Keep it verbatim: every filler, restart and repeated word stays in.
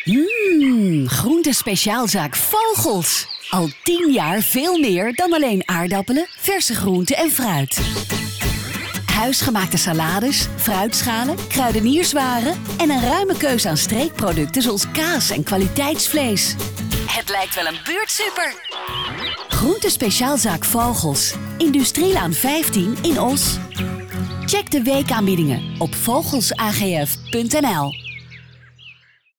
Mmm, groentespeciaalzaak Vogels. Al tien jaar veel meer dan alleen aardappelen, verse groenten en fruit. Huisgemaakte salades, fruitschalen, kruidenierswaren en een ruime keuze aan streekproducten zoals kaas en kwaliteitsvlees. Het lijkt wel een buurtsuper. Groentespeciaalzaak Vogels. Industrielaan vijftien in Os. Check de weekaanbiedingen op vogels a g f punt n l.